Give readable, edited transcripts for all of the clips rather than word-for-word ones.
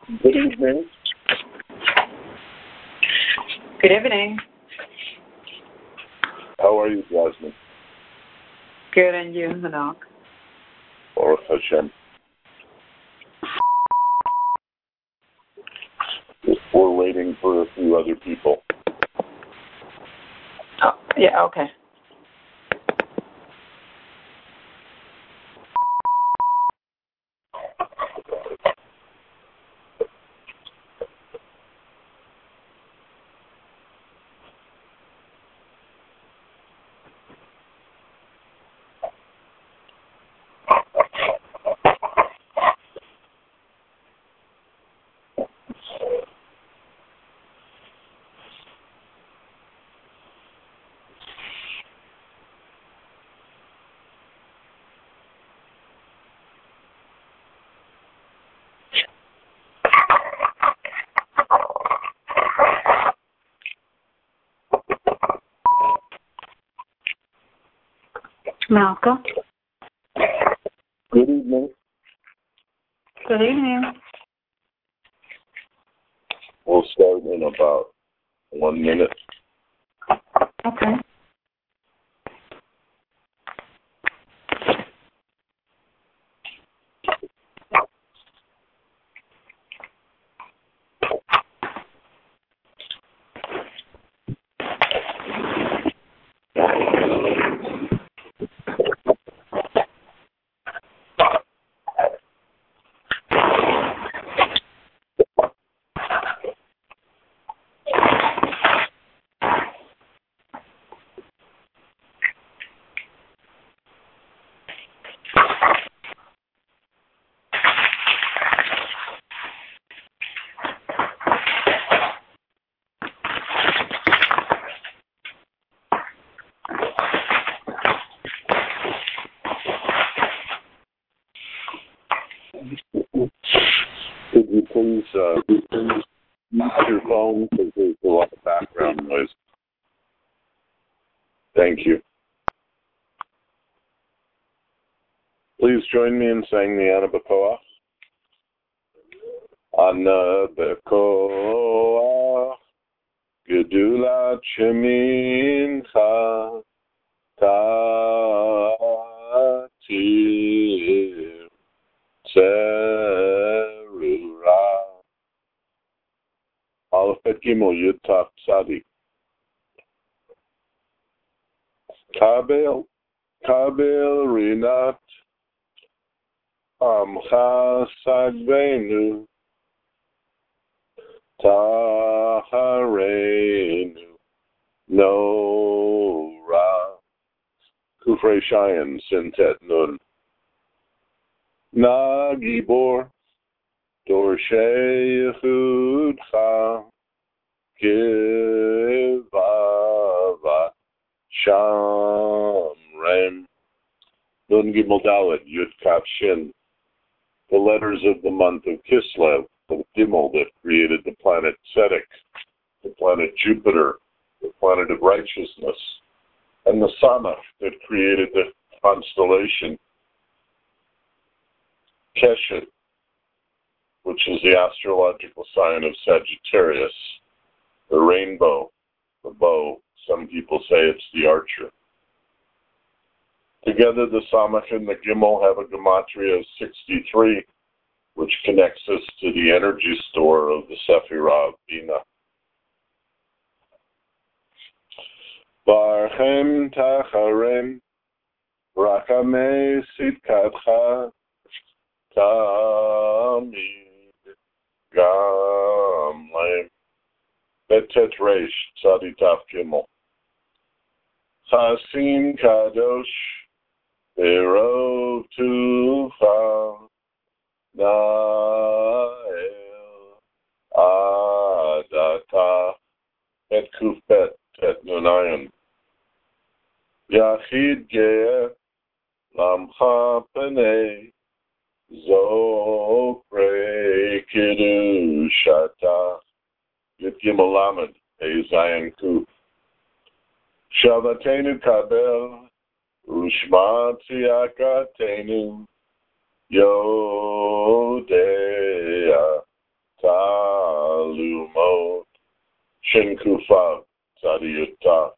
Good evening. Good evening. How are you, Jasmine? Good, and you, Hanok? Baruch Hashem. We're waiting for a few other people. Oh, yeah, okay. Malcolm? Good evening. Good evening. We'll start in about 1 minute. Okay. Could you please mute your phone because there's a lot of background noise. Thank you. Please join me in saying the Ana B'Koach. Ana B'Koach Gedulat Shemincha Tatir Tzerura Aleph Bet Gimel Yud Tav Tzadik Kabel Rinat Amcha Sagvenu Taharenu Nora Kufrei Shayin Sintet Nun Nagibor Dorshei Yechudcha Kivava Shamrem Nun Gimel Dalet Yud Kaf Shin. The letters of the month of Kislev, the Gimel that created the planet Tzedek, the planet Jupiter, the planet of righteousness, and the Samach that created the constellation Keshet, which is the astrological sign of Sagittarius, the rainbow, the bow. Some people say it's the archer. Together, the Samach and the Gimel have a gematria of 63, which connects us to the energy store of the Sephirah of Bina. Barchem Tacharem Rachamei Sitkatcha Tamid Gamlem Betet Reish Tzaditaf Gimel Chasim Kadosh Berov Tufa Nael Adata Et Kufbet Et Nunayan Yachid Ge'eh Lamcha Penei Zokre Kiddushata Yud Gimel Lamed Hey Zayin Kuf Shavatenu Kabel Ushma Tziyakatenu Yodea Shin Kufa Tzadiyut.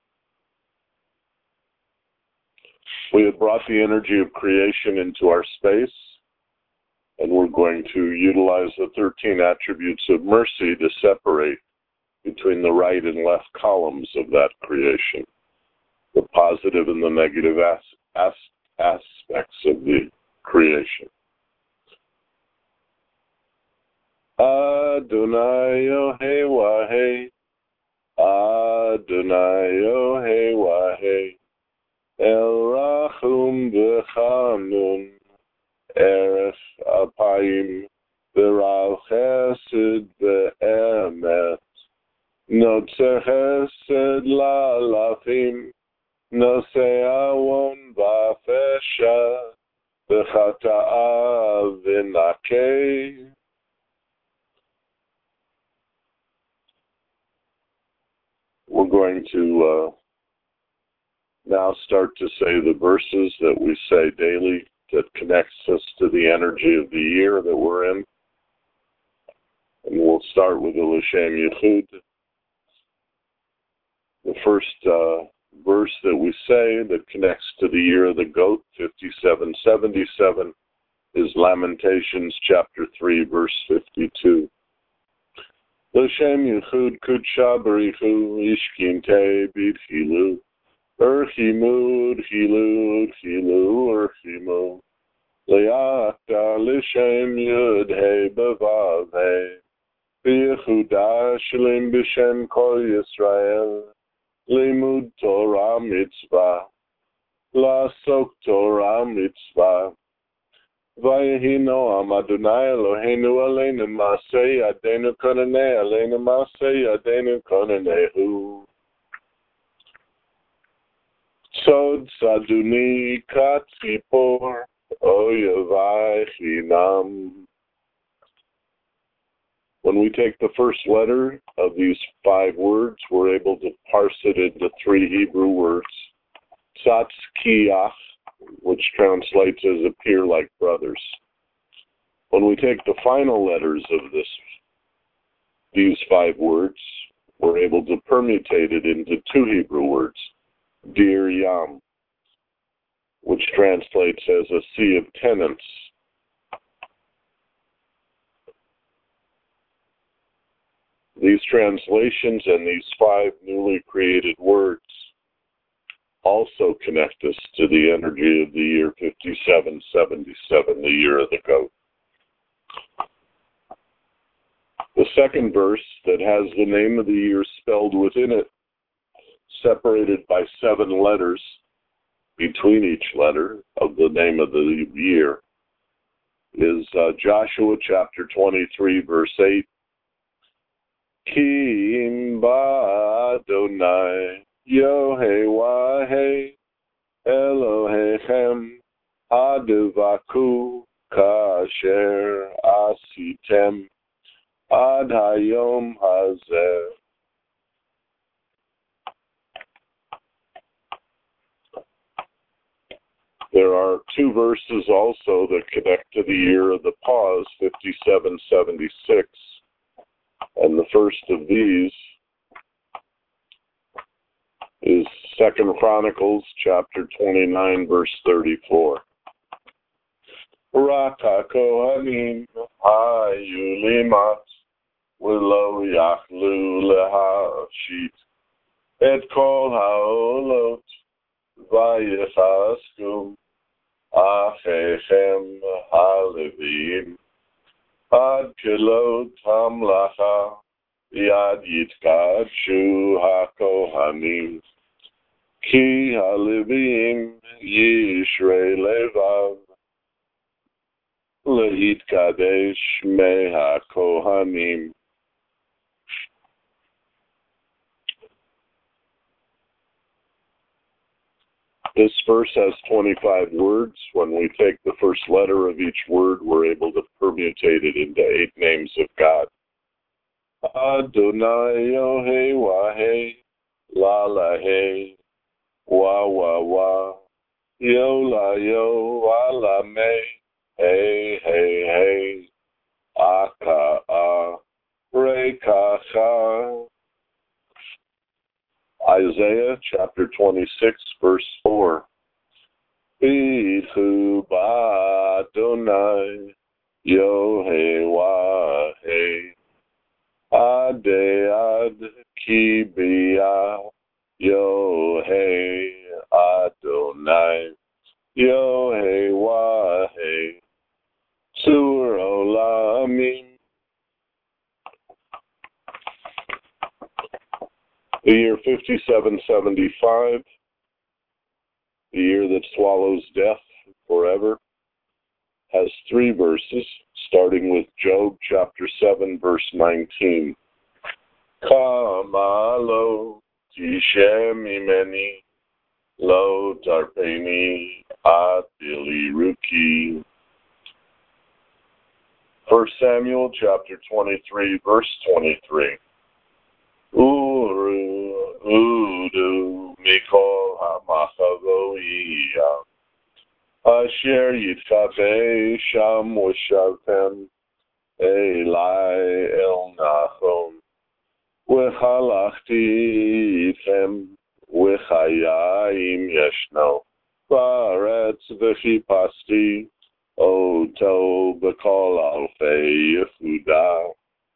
We have brought the energy of creation into our space, and we're going to utilize the 13 attributes of mercy to separate between the right and left columns of that creation, the positive and the negative aspects of the creation. Adonai Yohei Wahei, Adonai Yohei Wahei, El Rachum V'Chanun, Erech Apayim, V'Rav Chesed V'Emet, Notzer Chesed La'alafim, Nosei Awon V'Afesha, V'Chata'a V'Nakei. We're going to now start to say the verses that we say daily that connects us to the energy of the year that we're in. And we'll start with the L'Shem Yichud. The first verse that we say that connects to the year of the goat, 5777, is Lamentations chapter 3, verse 52. L'Shem Yichud Kudsha Barichu Ishkinte Bidchilu Urchimu Urchilu Urchilu Urchimu Le'ata L'Shem Yud He B'Vav He B'Yehuda Shalim B'Shem Kol Yisrael Limud Torah Mitzvah La'asok Torah Mitzvah Vayehi Noam Adonai Eloheinu Aleinu Masei Yadeinu Konanei Aleinu Masei Yadeinu Konanehu Sod Saduni Katzipor Oyavai Chinam. When we take the first letter of these 5 words, we're able to parse it into 3 Hebrew words. Tzatzkiach, which translates as appear like brothers. When we take the final letters of these 5 words, we're able to permutate it into 2 Hebrew words. Dir Yam, which translates as a sea of tenants. These translations and these 5 newly created words also connect us to the energy of the year 5777, the year of the goat. The second verse that has the name of the year spelled within it, separated by 7 letters between each letter of the name of the year, is Joshua chapter 23, verse 8. Ki im ba Adonai Yohei Wahei Elohechem Advaku Kasher Asitem Ad Hayom Hazeh. There are 2 verses also that connect to the year of the pause, 5776. And the first of these is 2 Chronicles chapter 29, verse 34. Raka Kohanim Hayu Limat Willow Yachlu Lehashit Et Kol Haolot Vayechaskum Achechem Halevim Ad Kilot Hamlacha Yad Yitkadshu HaKohanim Ki Halevim Yishrei Levav Lehitkadesh Me HaKohanim. This verse has 25 words. When we take the first letter of each word, we're able to permutate it into 8 names of God. Adonai Yohei Wahei La La Hei Wa Wa Wa Yo La Yo Wa La Me Hey Hey Hey Aka A Re Ka Cha Isaiah chapter 26, verse 4. Bichu ba'Adonai Yohei Ad ki bia Yohei Adonai Yohei Wahe Sur Olamim. The year 5775, the year that swallows death forever, has 3 verses, starting with Job chapter 7, verse 19. Kamalo tishem imeni lo tarpeni atili ruki. 1 Samuel chapter 23, verse 23. Uru udu mikol hamachavoia asher yitkabe sham ushavtem elai el nachon v'halachti itchem v'chayim yeshno v'aretz v'chipasti oto b'kol alfei Yehuda.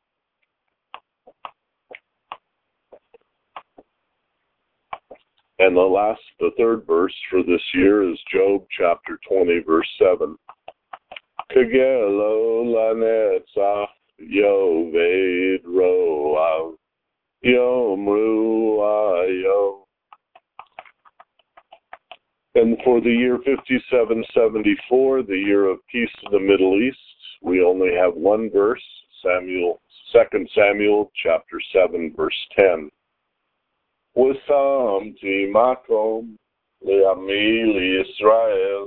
And the third verse for this year is Job chapter 20, verse 7. Kegelo lanetzach yoved roav yomru ayo. And for the year 5774, the year of peace in the Middle East, we only have 1 verse, 2 Samuel chapter 7, verse 10. Wasamti makom le'ami li'Yisrael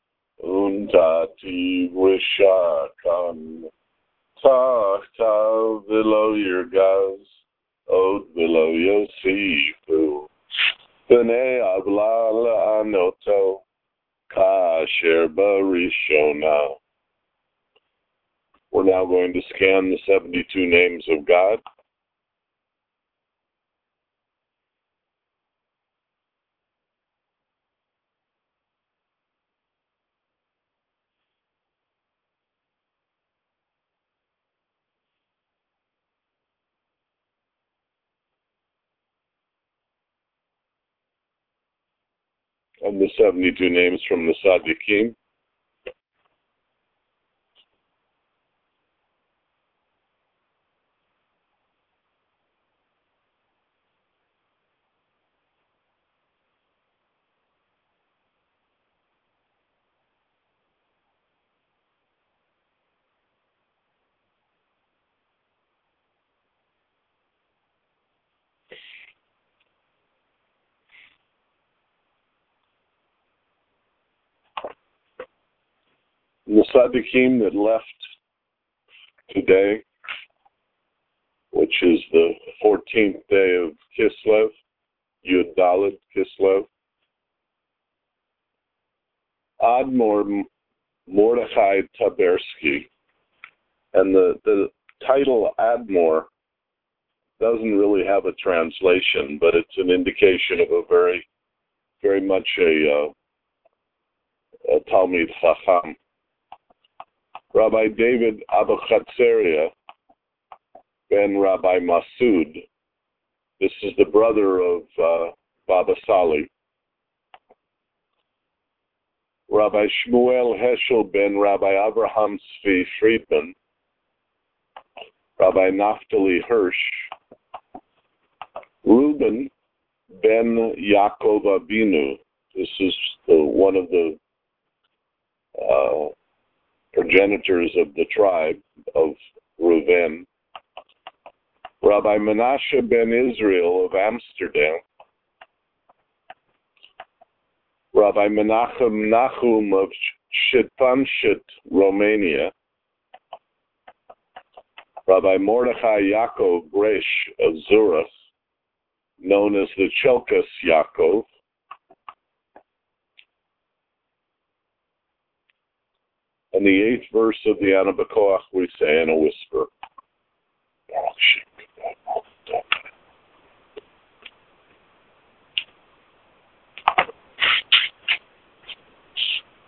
untati v'shakan tachtav v'lo yirgaz od v'lo yosifu b'nei avla la'anoto kasher barishona. We're now going to scan the 72 names of God. And the 72 names from the Tzaddikim. The Tzaddikim that left today, which is the 14th day of Kislev, Yud Daled Kislev, Admor Mordechai Taberski. And the title Admor doesn't really have a translation, but it's an indication of a very, very much a Talmid Chacham. Rabbi David Abachatzeria ben Rabbi Masud. This is the brother of Baba Sali. Rabbi Shmuel Heschel ben Rabbi Abraham Tzvi Friedman. Rabbi Naftali Hirsch. Reuben ben Yaakov Abinu. This is one of the progenitors of the tribe of Reuven. Rabbi Menashe ben Israel of Amsterdam. Rabbi Menachem Nachum of Shitpanshit, Romania. Rabbi Mordechai Yaakov Bresh of Zurich, known as the Chelkas Yaakov. And the 8th verse of the Ana B'Koach we say in a whisper.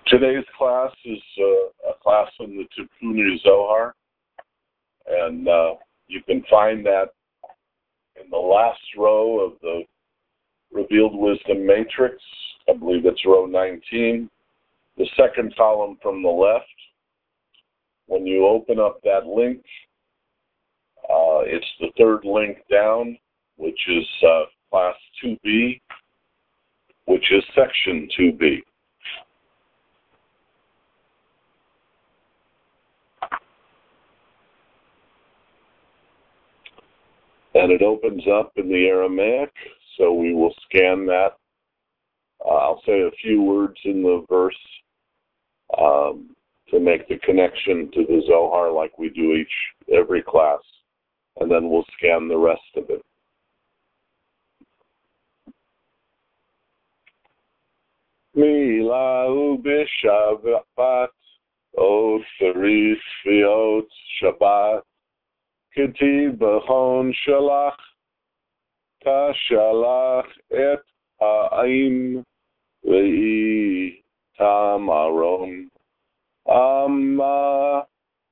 Today's class is a class on the Tikkun Zohar, and you can find that in the last row of the Revealed Wisdom Matrix. I believe it's row 19, the second column from the left. When you open up that link, it's the third link down, which is class 2B, which is section 2B. And it opens up in the Aramaic, so we will scan that. I'll say a few words in the verse to make the connection to the Zohar like we do every class, and then we'll scan the rest of it. Mila ubishavat ot saris viot Shabbat Ketiv b'chon shalach kashalach et ha'aim ve'i tam aron amma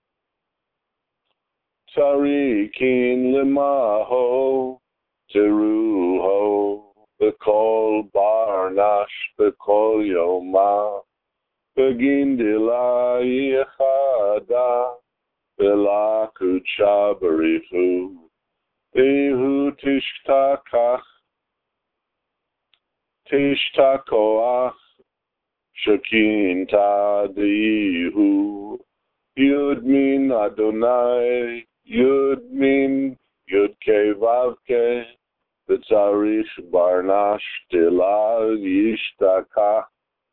tarikin limaho teruho b'kol barnash b'kol yoma b'gindila yichada Bela kucha barichu, Behu tishtakoach, Shakinta dihu, Yud min Adonai, Yud min Yudke Vavke, B'tzarich barnash tila yishtakach,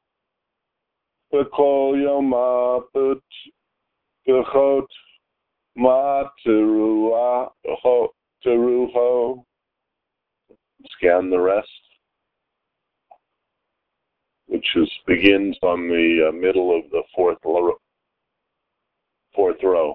B'kol yoma B'chot, Ma teruho. Scan the rest, which begins on the middle of the fourth row.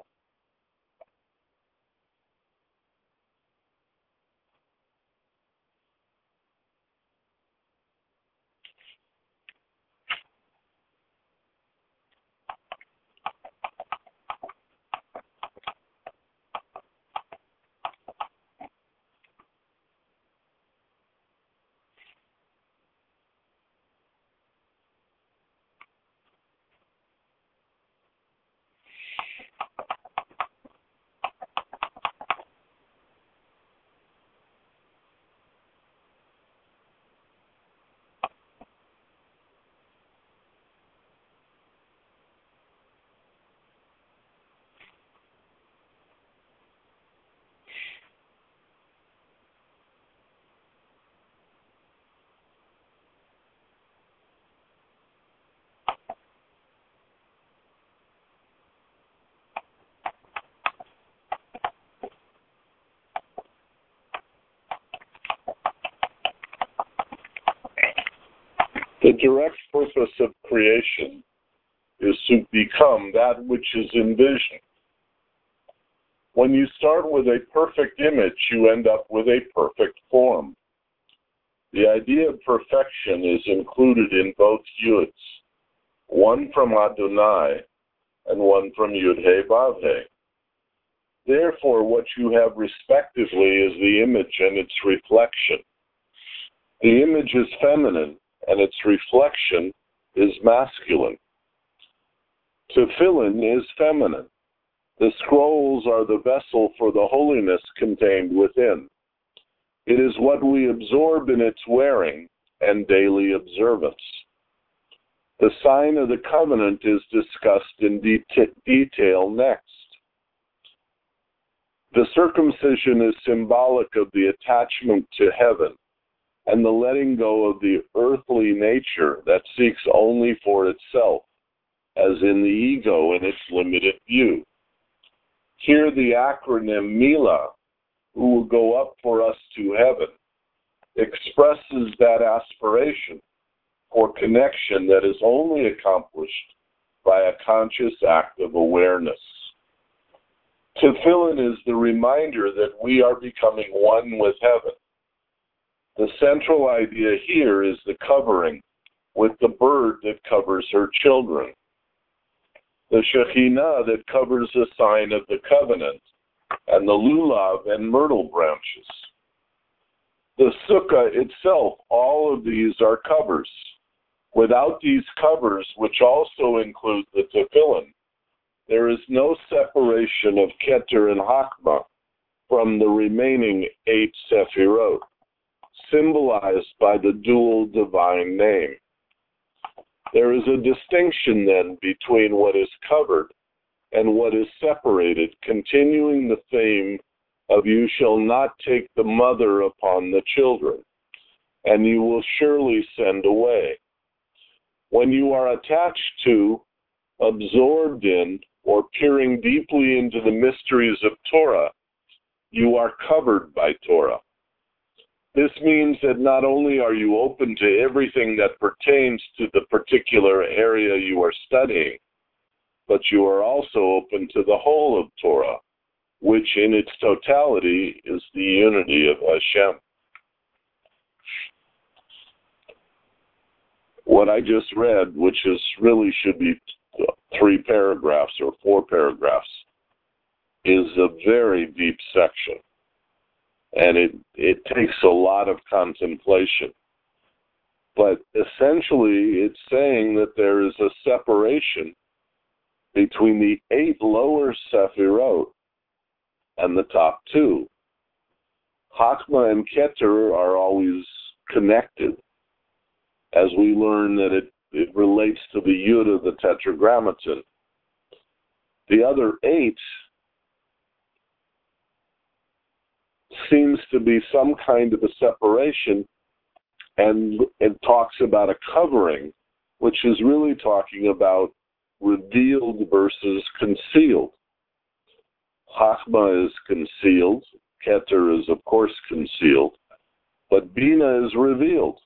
The direct purpose of creation is to become that which is envisioned. When you start with a perfect image, you end up with a perfect form. The idea of perfection is included in both Yuds, one from Adonai and one from Yud-He Vav-He. Therefore, what you have respectively is the image and its reflection. The image is feminine, and its reflection is masculine. Tefillin is feminine. The scrolls are the vessel for the holiness contained within. It is what we absorb in its wearing and daily observance. The sign of the covenant is discussed in detail next. The circumcision is symbolic of the attachment to heaven and the letting go of the earthly nature that seeks only for itself, as in the ego in its limited view. Here the acronym Mila, who will go up for us to heaven, expresses that aspiration for connection that is only accomplished by a conscious act of awareness. Tefillin is the reminder that we are becoming one with heaven. The central idea here is the covering with the bird that covers her children, the Shekhinah that covers the sign of the covenant, and the lulav and myrtle branches. The sukkah itself, all of these are covers. Without these covers, which also include the tefillin, there is no separation of Keter and Hakma from the remaining 8 Sefirot, symbolized by the dual divine name. There is a distinction then between what is covered and what is separated, continuing the theme of you shall not take the mother upon the children, and you will surely send away. When you are attached to, absorbed in, or peering deeply into the mysteries of Torah, you are covered by Torah. This means that not only are you open to everything that pertains to the particular area you are studying, but you are also open to the whole of Torah, which in its totality is the unity of Hashem. What I just read, which is really should be 3 paragraphs or 4 paragraphs, is a very deep section. And it takes a lot of contemplation. But essentially, it's saying that there is a separation between the 8 lower Sefirot and the top 2. Hakma and Keter are always connected, as we learn that it relates to the Yud of the Tetragrammaton. The other 8 seems to be some kind of a separation, and it talks about a covering, which is really talking about revealed versus concealed. Hakma is concealed, Keter is of course concealed, but Bina is revealed.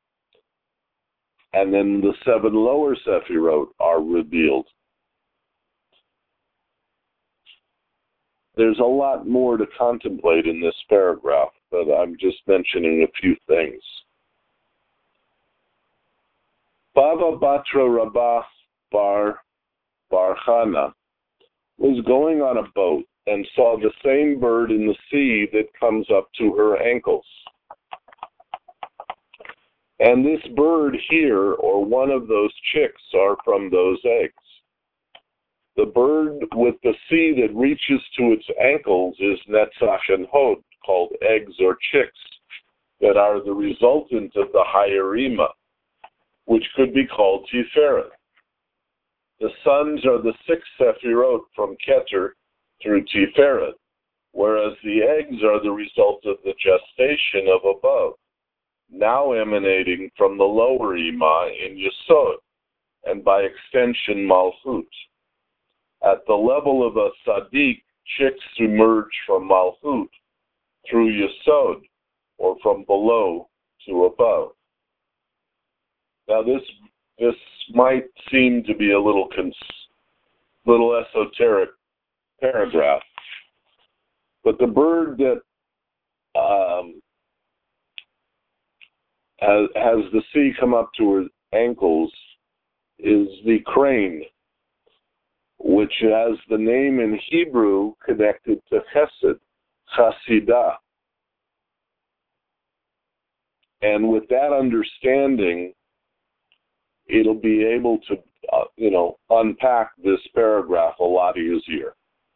And then the 7 lower Sefirot are revealed. There's a lot more to contemplate in this paragraph, but I'm just mentioning a few things. Bava Batra Rabbah Bar Chana was going on a boat and saw the same bird in the sea that comes up to her ankles. And this bird here, or one of those chicks, are from those eggs. The bird with the sea that reaches to its ankles is Netzach and Hod, called eggs or chicks, that are the resultant of the higher Ima, which could be called Tiferet. The sons are the 6 Sefirot from Keter through Tiferet, whereas the eggs are the result of the gestation of above, now emanating from the lower Ima in Yesod, and by extension Malchut. At the level of a Tzaddik, chicks emerge from Malchut through Yesod, or from below to above. Now this might seem to be a little esoteric paragraph, but the bird that has the sea come up to her ankles is the crane, which has the name in Hebrew connected to Chesed, Chasidah. And with that understanding, it'll be able to, unpack this paragraph a lot easier.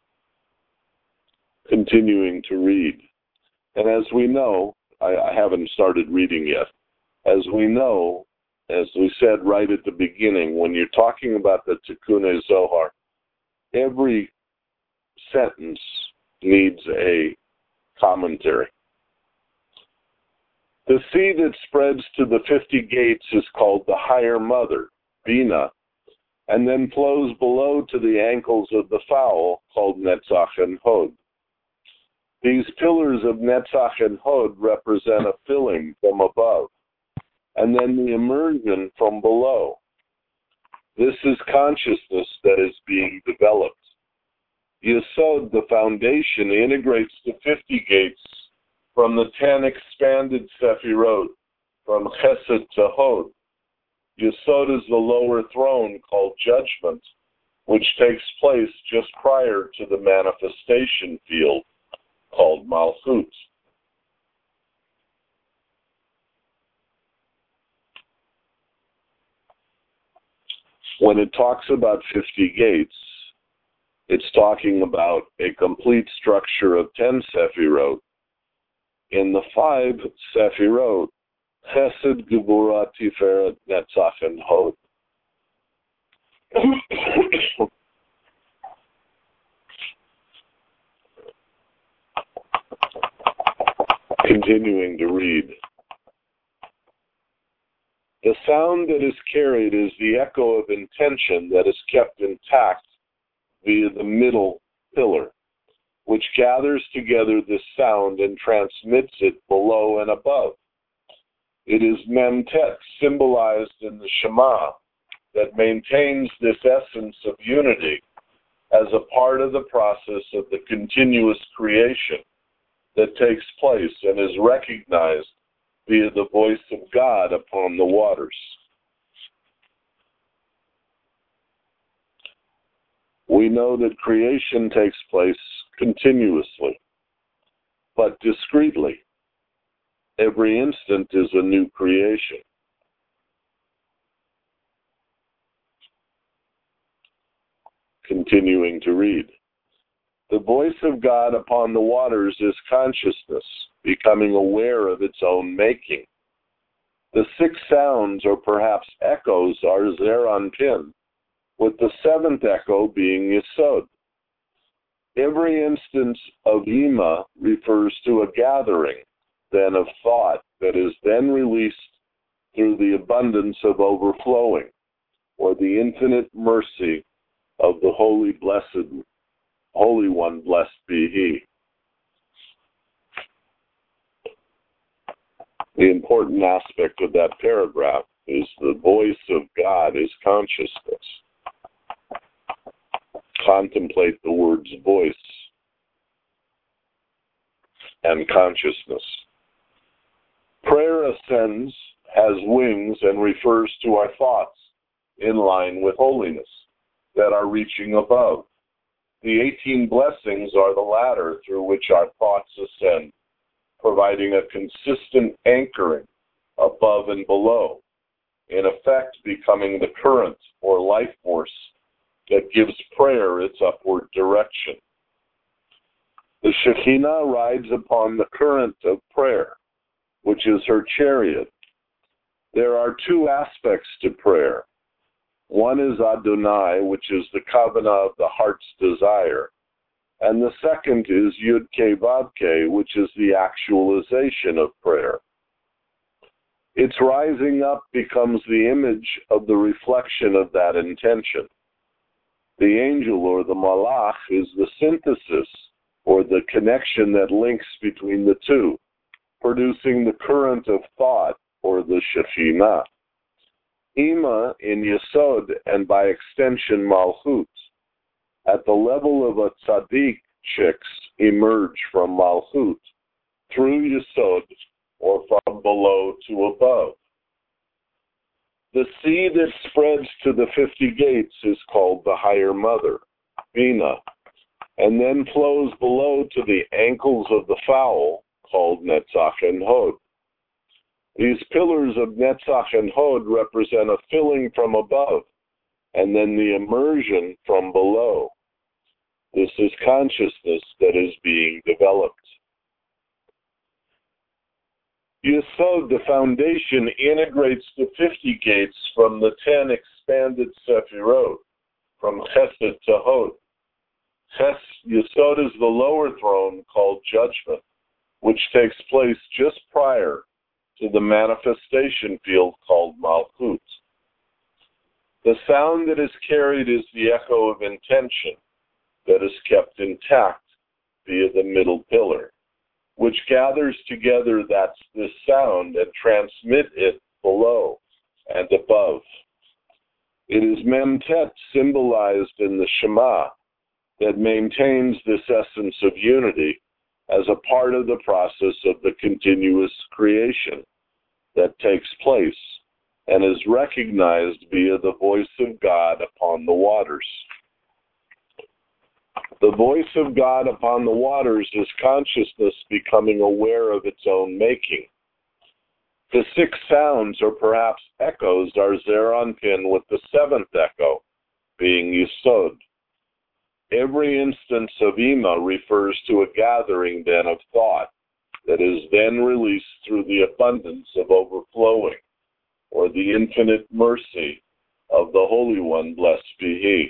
Continuing to read. And as we know, I haven't started reading yet. As we know, as we said right at the beginning, when you're talking about the Tikkun Zohar, every sentence needs a commentary. The sea that spreads to the 50 gates is called the higher mother, Bina, and then flows below to the ankles of the fowl, called Netzach and Hod. These pillars of Netzach and Hod represent a filling from above, and then the immersion from below. This is consciousness that is being developed. Yesod, the foundation, integrates the 50 gates from the 10 expanded Sefirot, from Chesed to Hod, Yesod is the lower throne called judgment, which takes place just prior to the manifestation field called Malchut. When it talks about 50 gates, it's talking about a complete structure of 10 Sefirot. In the 5 Sefirot, Chesed, Gevurah, Tiferet, Netzach, and Hod. Continuing to read. The sound that is carried is the echo of intention that is kept intact via the middle pillar, which gathers together this sound and transmits it below and above. It is Memtet, symbolized in the Shema, that maintains this essence of unity as a part of the process of the continuous creation that takes place and is recognized via the voice of God upon the waters. We know that creation takes place continuously, but discreetly. Every instant is a new creation. Continuing to read. The voice of God upon the waters is consciousness, becoming aware of its own making. The 6 sounds, or perhaps echoes, are Zeranpin, with the 7th echo being Yesod. Every instance of Yima refers to a gathering, then of thought, that is then released through the abundance of overflowing, or the infinite mercy of the Holy One, blessed be He. The important aspect of that paragraph is the voice of God is consciousness. Contemplate the words voice and consciousness. Prayer ascends, has wings, and refers to our thoughts in line with holiness that are reaching above. The 18 blessings are the ladder through which our thoughts ascend, providing a consistent anchoring above and below, in effect becoming the current or life force that gives prayer its upward direction. The Shekhinah rides upon the current of prayer, which is her chariot. There are 2 aspects to prayer. One is Adonai, which is the kavanah of the heart's desire, and the second is Yud-Kei Vav-Kei, which is the actualization of prayer. Its rising up becomes the image of the reflection of that intention. The angel, or the malach, is the synthesis, or the connection that links between the 2, producing the current of thought, or the Shekhinah. Ima in Yesod, and by extension Malchut, at the level of a tzaddik, chicks emerge from Malchut, through Yesod, or from below to above. The sea that spreads to the 50 gates is called the higher mother, Bina, and then flows below to the ankles of the fowl, called Netzach and Hod. These pillars of Netzach and Hod represent a filling from above, and then the immersion from below. This is consciousness that is being developed. Yesod, the foundation, integrates the 50 gates from the 10 expanded Sefirot, from Chesed to Hod. Yesod is the lower throne called judgment, which takes place just prior to the manifestation field called Malchut. The sound that is carried is the echo of intention that is kept intact via the middle pillar, which gathers together this sound and transmit it below and above. It is Memtet, symbolized in the Shema, that maintains this essence of unity as a part of the process of the continuous creation that takes place and is recognized via the voice of God upon the waters. The voice of God upon the waters is consciousness becoming aware of its own making. The six sounds, or perhaps echoes, are Zeranpin with the seventh echo, being Yesod. Every instance of Ima refers to a gathering then of thought that is then released through the abundance of overflowing, or the infinite mercy of the Holy One, blessed be He.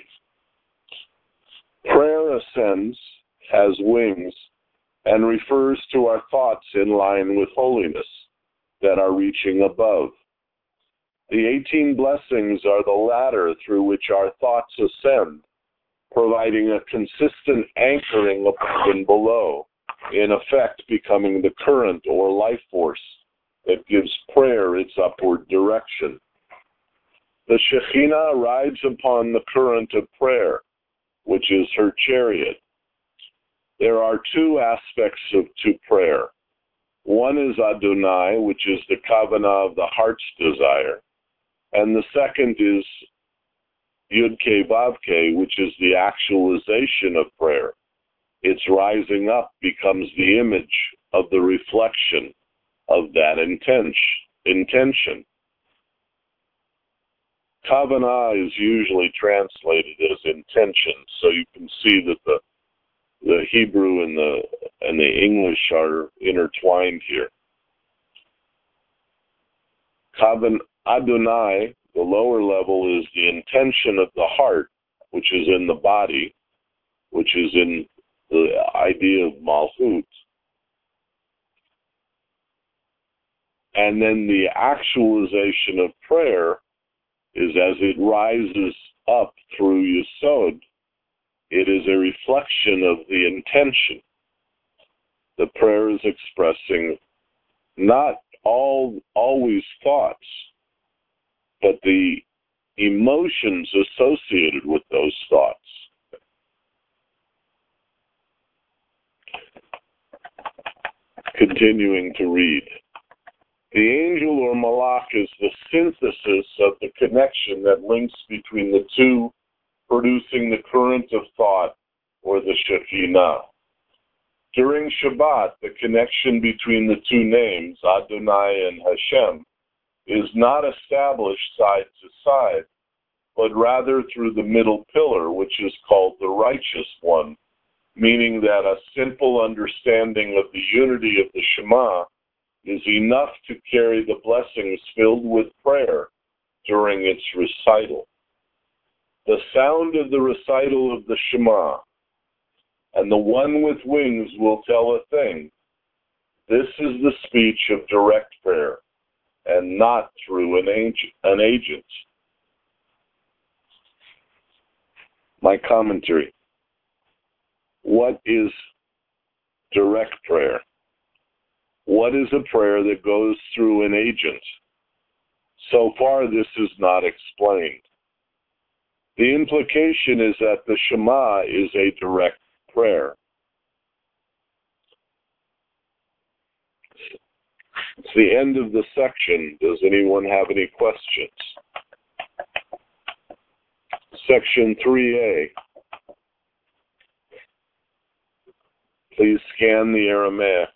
Prayer ascends, has wings, and refers to our thoughts in line with holiness that are reaching above. The 18 blessings are the ladder through which our thoughts ascend, providing a consistent anchoring above and below, in effect becoming the current or life force that gives prayer its upward direction. The Shekhinah rides upon the current of prayer, which is her chariot. There are two aspects to prayer. One is Adonai, which is the kavanah of the heart's desire, and the second is Yud-Ke Vav-Ke, which is the actualization of prayer. Its rising up becomes the image of the reflection of that intention. Kavanah is usually translated as intention, so you can see that the Hebrew and the English are intertwined here. Adonai, the lower level, is the intention of the heart, which is in the body, which is in the idea of Malchut. And then the actualization of prayer is as it rises up through Yesod, it is a reflection of the intention. The prayer is expressing not always thoughts, but the emotions associated with those thoughts. Continuing to read. The angel or malach is the synthesis of the connection that links between the two, producing the current of thought, or the Shekhinah. During Shabbat, the connection between the two names, Adonai and Hashem, is not established side to side, but rather through the middle pillar, which is called the righteous one, meaning that a simple understanding of the unity of the Shema is enough to carry the blessings filled with prayer during its recital. The sound of the recital of the Shema and the one with wings will tell a thing. This is the speech of direct prayer and not through an agent. My commentary. What is direct prayer? What is a prayer that goes through an agent? So far, this is not explained. The implication is that the Shema is a direct prayer. It's the end of the section. Does anyone have any questions? Section 3A. Please scan the Aramaic.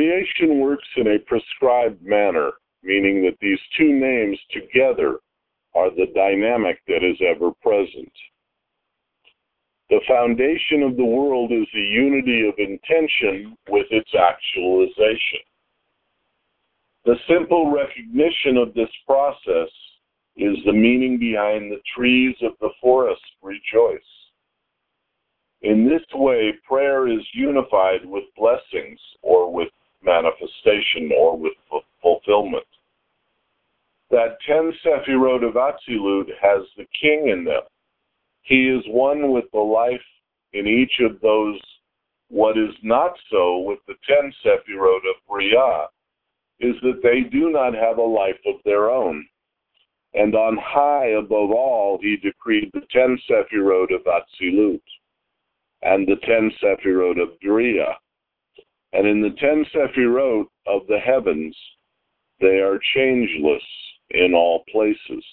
Creation works in a prescribed manner, meaning that these two names together are the dynamic that is ever present. The foundation of the world is the unity of intention with its actualization. The simple recognition of this process is the meaning behind the trees of the forest rejoice. In this way, prayer is unified with blessings or with manifestation or with fulfillment. That 10 Sephirot of Atzilut has the king in them. He is one with the life in each of those. What is not so with the 10 Sephirot of Briah is that they do not have a life of their own. And on high above all, he decreed the 10 Sephirot of Atzilut and the 10 Sephirot of Briah. And in the 10 Sephirot of the heavens, they are changeless in all places.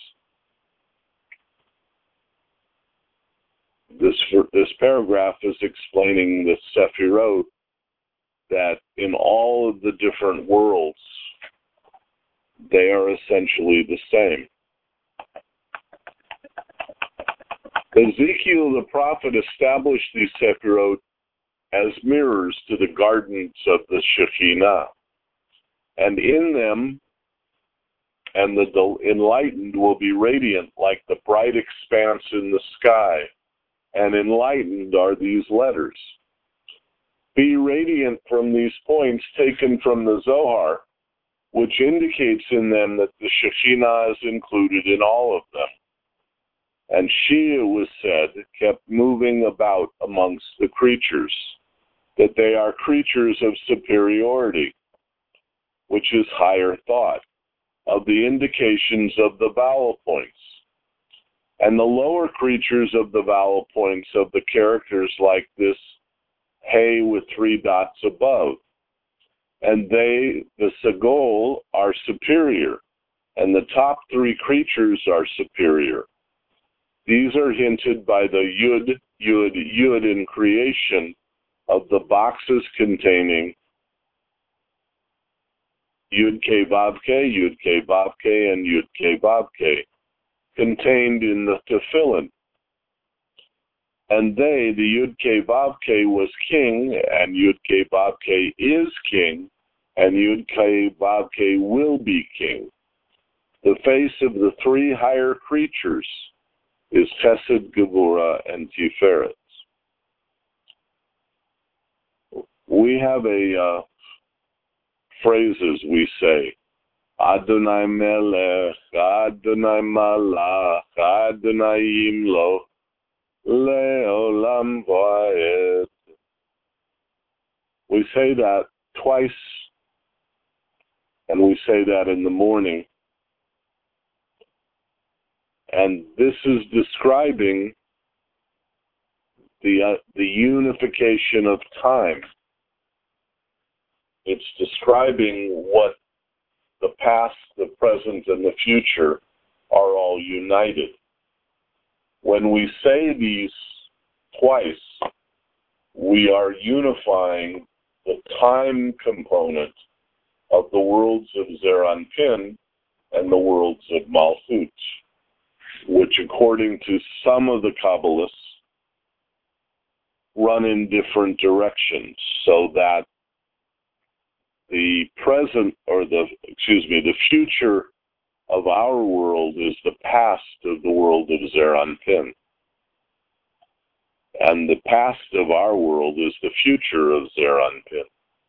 This paragraph is explaining the Sephirot, that in all of the different worlds, they are essentially the same. Ezekiel the prophet established these Sephirot as mirrors to the gardens of the Shekhinah. And in them, and the enlightened will be radiant like the bright expanse in the sky. And enlightened are these letters. Be radiant from these points taken from the Zohar, which indicates in them that the Shekhinah is included in all of them. And she, it was said, kept moving about amongst the creatures, that they are creatures of superiority, which is higher thought, of the indications of the vowel points, and the lower creatures of the vowel points of the characters like this Hey with 3 dots above. And they, the Sagol, are superior, and the top 3 creatures are superior. These are hinted by the Yud, Yud, Yud in creation of the boxes containing Yud K Vav K, Yud K Vav K, and Yud K Vav K, contained in the tefillin. And they, the Yud K Vav K, was king, and Yud K Vav K is king, and Yud K Vav K will be king. The face of the 3 higher creatures is Chesed, Gevurah, and Tiferet. We have a phrases we say, Adonai Melech, Adonai Malach, Adonai Yimlo, Leolam Va'ed. We say that twice, and we say that in the morning. And this is describing the unification of time. It's describing what the past, the present, and the future are all united. When we say these twice, we are unifying the time component of the worlds of Zeir Anpin and the worlds of Malchut, which according to some of the Kabbalists run in different directions, so that the present, or the future of our world is the past of the world of Zeir Anpin. And the past of our world is the future of Zeir Anpin.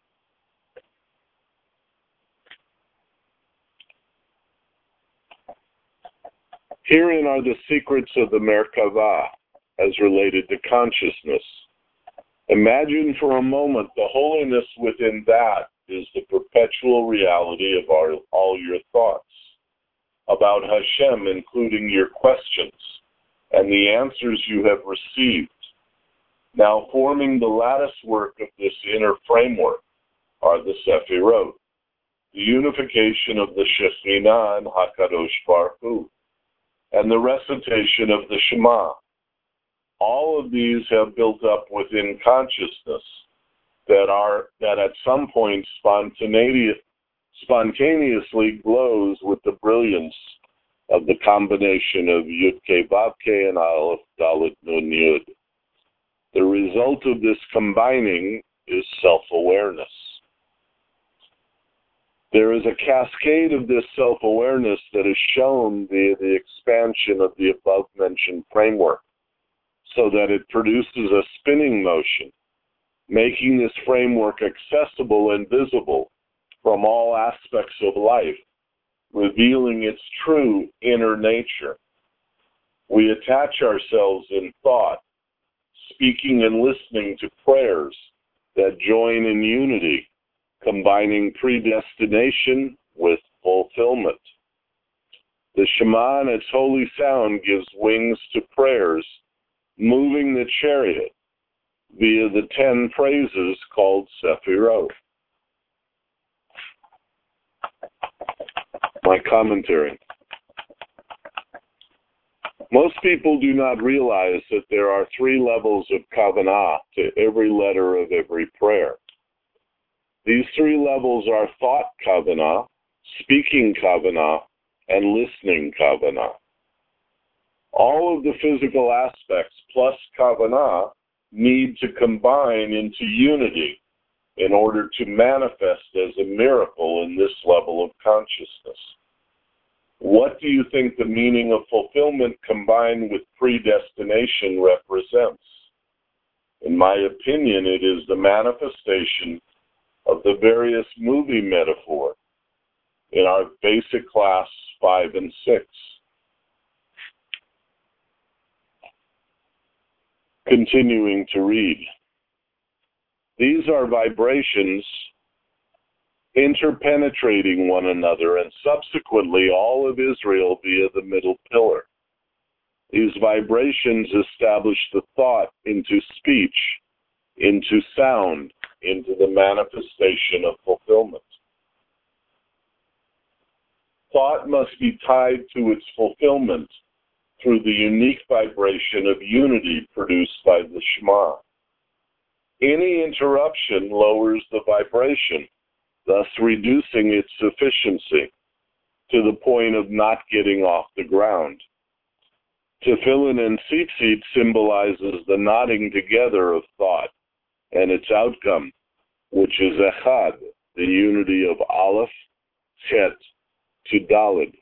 Herein are the secrets of the Merkavah as related to consciousness. Imagine for a moment the holiness within that is the perpetual reality of all your thoughts about Hashem, including your questions and the answers you have received. Now forming the lattice work of this inner framework are the Sephirot, the unification of the Shekhinah and HaKadosh Baruch Hu, and the recitation of the Shema. All of these have built up within consciousness that at some point spontaneously glows with the brilliance of the combination of Yud Ke Vav Ke and Aleph Dalet Nun Yud. The result of this combining is self-awareness. There is a cascade of this self-awareness that is shown via the expansion of the above-mentioned framework, so that it produces a spinning motion, making this framework accessible and visible from all aspects of life, revealing its true inner nature. We attach ourselves in thought, speaking and listening to prayers that join in unity, combining predestination with fulfillment. The Shema and its holy sound gives wings to prayers, moving the chariot via the 10 praises called Sefirot. My commentary. Most people do not realize that there are 3 levels of Kavanah to every letter of every prayer. These 3 levels are thought Kavanah, speaking Kavanah, and listening Kavanah. All of the physical aspects plus Kavanah need to combine into unity in order to manifest as a miracle in this level of consciousness. What do you think the meaning of fulfillment combined with predestination represents? In my opinion, it is the manifestation of the various movie metaphor in our basic class 5 and 6. Continuing to read. These are vibrations interpenetrating one another and subsequently all of Israel via the middle pillar. These vibrations establish the thought into speech, into sound, into the manifestation of fulfillment. Thought must be tied to its fulfillment through the unique vibration of unity produced by the Shema. Any interruption lowers the vibration, thus reducing its sufficiency to the point of not getting off the ground. Tefillin and tzitzit symbolizes the knotting together of thought and its outcome, which is echad, the unity of Aleph, Chet, to Daled.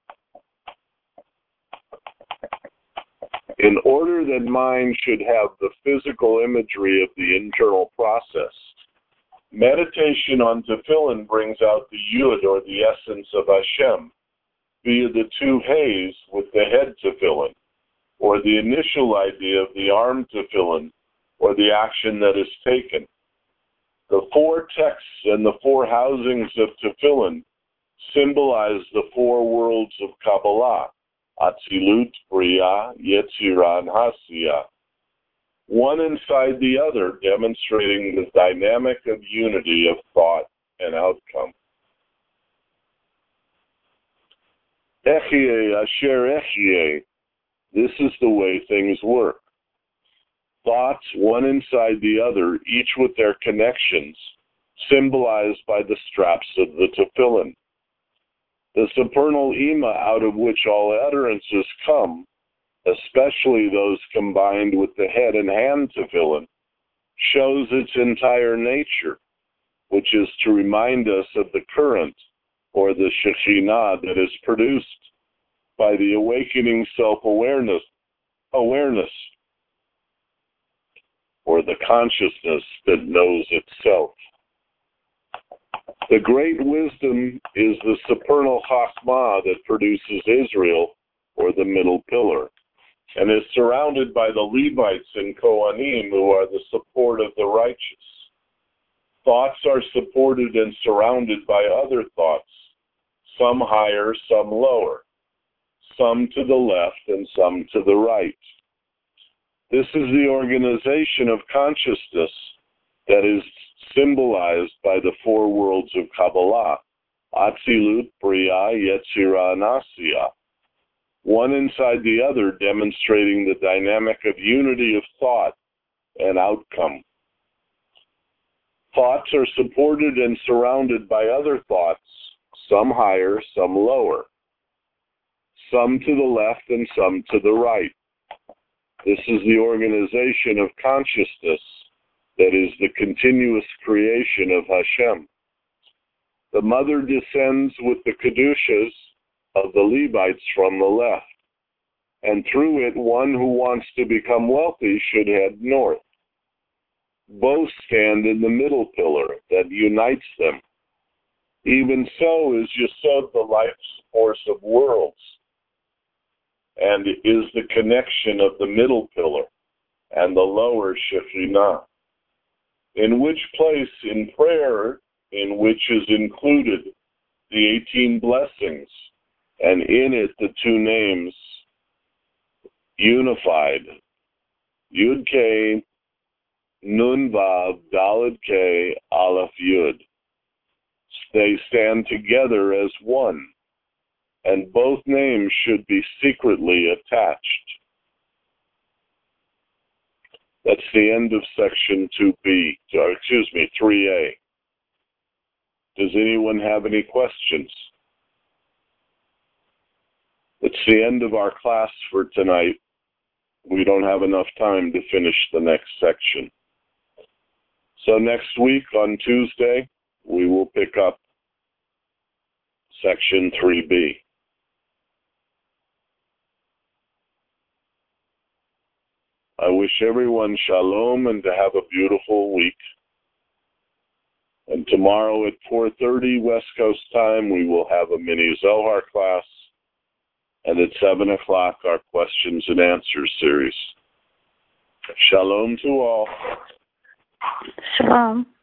In order that mind should have the physical imagery of the internal process, meditation on tefillin brings out the yud, or the essence of Hashem, via the 2 hays with the head tefillin, or the initial idea of the arm tefillin, or the action that is taken. The 4 texts and the 4 housings of tefillin symbolize the 4 worlds of Kabbalah, Atzilut, Bria, Yetzirah, and Hasiyah, one inside the other, demonstrating the dynamic of unity of thought and outcome. Echye asher echye, this is the way things work. Thoughts, one inside the other, each with their connections, symbolized by the straps of the tefillin. The supernal ima out of which all utterances come, especially those combined with the head and hand tefillin, shows its entire nature, which is to remind us of the current, or the Shekhinah, that is produced by the awakening self-awareness, or the consciousness that knows itself. The great wisdom is the supernal Chachmah that produces Israel, or the middle pillar, and is surrounded by the Levites and Kohanim, who are the support of the righteous. Thoughts are supported and surrounded by other thoughts, some higher, some lower, some to the left and some to the right. This is the organization of consciousness that is symbolized by the 4 worlds of Kabbalah, Atzilut, Bria, Yetzirah, and Asiyah, one inside the other, demonstrating the dynamic of unity of thought and outcome. Thoughts are supported and surrounded by other thoughts, some higher, some lower. some to the left and some to the right. This is the organization of consciousness that is the continuous creation of Hashem. The mother descends with the Kedushas of the Levites from the left, and through it, one who wants to become wealthy should head north. Both stand in the middle pillar that unites them. Even so is Yesod the life force of worlds, and is the connection of the middle pillar and the lower Shekhinah, in which place in prayer, in which is included the 18 blessings, and in it the two names unified, Yud K, Nun Vav, Daled K, Aleph Yud. They stand together as one, and both names should be secretly attached. That's the end of section 3A. Does anyone have any questions? It's the end of our class for tonight. We don't have enough time to finish the next section. So next week on Tuesday, we will pick up section 3B. I wish everyone shalom and to have a beautiful week. And tomorrow at 4:30 West Coast time, we will have a mini Zohar class. And at 7 o'clock, our questions and answers series. Shalom to all. Shalom.